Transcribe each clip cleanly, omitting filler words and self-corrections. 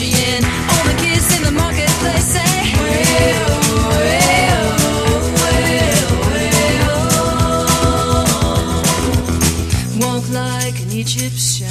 Egyptian. All the kids in the marketplace say, way-oh, way-oh, way-oh, way-oh. Walk like an Egyptian.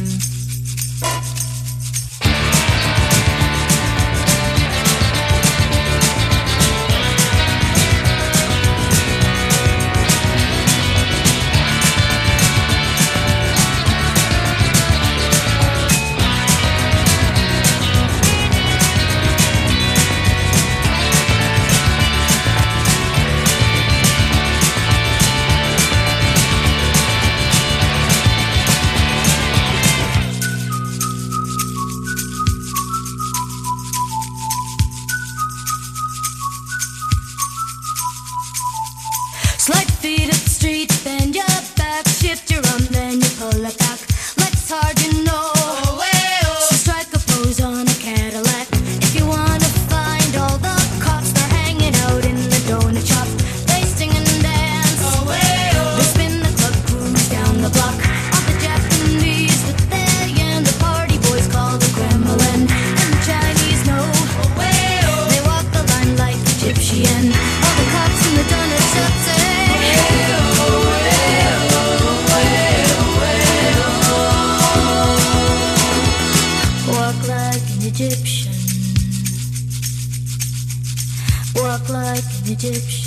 Slight feet up the street, bend your back, shift your arm, then you pull it back. Legs hard, you know. So strike a pose on a Cadillac. If you wanna find all the cops, they're hanging out in the donut shop. They sing and dance. They spin the club, cruise down the block. All the Japanese with their yen, the party boys call the Kremlin, and the Chinese know. They walk the line like Egyptian. All the cops in the donut shop say, Egyptian. Walk like an Egyptian.